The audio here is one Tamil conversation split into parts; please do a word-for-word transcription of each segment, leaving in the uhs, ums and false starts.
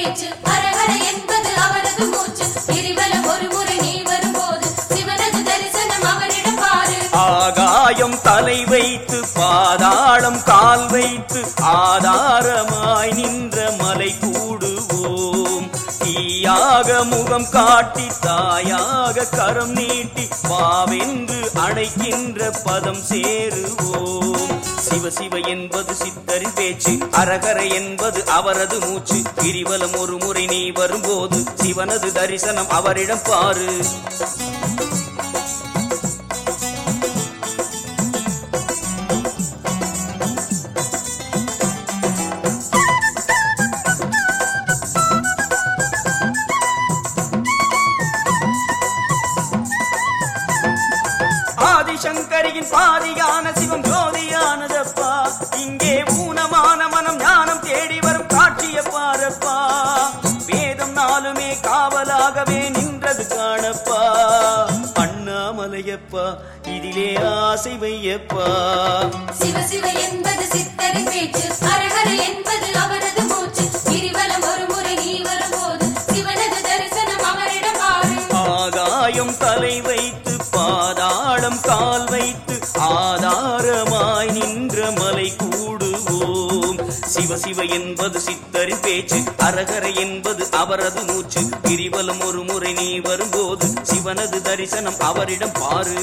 பேச்சு ஹரஹர என்பது அவரது மூச்சு கிரிவலம் ஒரு முறை நீ வரும்போது சிவனது தரிசனம் அவரிடம் பாரு ஆகாயம் தலை வைத்து பாதாளம் கால் வைத்து ஆதாரமாய் நின்ற மலை கூடுவோம் தீயாக முகம் காட்டி தாயாக கரம் நீட்டி வாவென்று அணைக்கின்ற பதம் சேருவோம் சிவ சிவ என்பது சித்தரின் பேச்சு அரகர என்பது அவரது மூச்சு கிரிவலம் ஒரு முறை நீ வரும்போது சிவனது தரிசனம் அவரிடம் பாரு ஆதிசங்கரியின் பாதியான சிவம் ஜோதியானதப்பா இங்கே ஊனமான மனம் ஞானம் தேடி வரும் காட்சிய பாரப்பா வேதம் நாளுமே காவலாகவே நின்றது காணப்பா அண்ணாமலையப்பா இதிலே ஆசை வையப்பா சிவ சிவ என்பது சித்தரின் பேச்சு ஹரஹர என்பது அவரது மூச்சு கிரிவலம் ஒரு முறை நீ வரும்போது சிவனது தரிசனம் அவரிடம் பாரு ஆகாயம் தலை வைத்து பாதாளம் கால் வைத்து ஆதாரமாய் நின்ற மலை கூடுவோம் சிவ சிவ என்பது சித்தரின் பேச்சு அரகர என்பது அவரது மூச்சு கிரிவலம் ஒரு முறை நீ வரும்போது சிவனது தரிசனம் அவரிடம் பாரு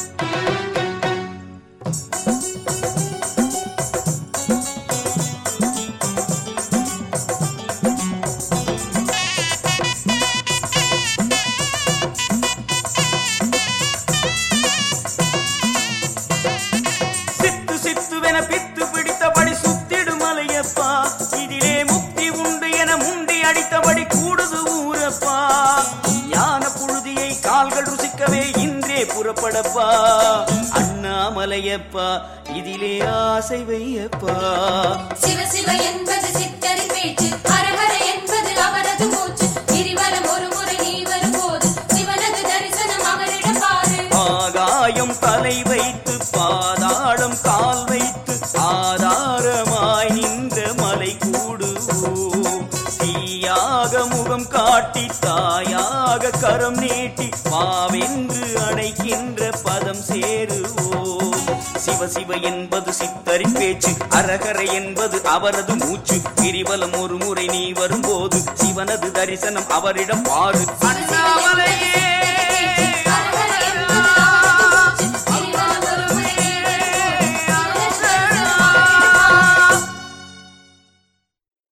பித்து பிடித்தபடி சுத்திடும் மலையப்பா இதிலே முக்தி உண்டு என முண்டி அடித்தபடி கூடுது ஊரப்பா ஞான புழுதியை கால்கள் ருசிக்கவே இன்றே புறப்படப்பா அண்ணாமலையப்பா இதிலே ஆசை வையப்பா சிவ சிவ என்பது சித்தரின் பேச்சு ஹரஹர என்பது அவரது மூச்சு கிரிவலம் ஒரு முறை நீ வரும்போது சிவனது தரிசனம் அவரிடம் பாரு ஆகாயம் தலை வைத்து பாதாளம் கால் வைத்து ஆதாரமாய் நின்ற மலை கூடுவோம் தீயாக முகம் காட்டி தாயாக கரம் நீட்டி வாவென்று அணைக்கின்ற பதம் சேருவோம் சிவ சிவ என்பது சித்தரின் பேச்சு அரகர என்பது அவரது மூச்சு கிரிவலம் ஒரு முறை நீ வரும்போது சிவனது தரிசனம் அவரிடம் பாரு அண்ணாமலையே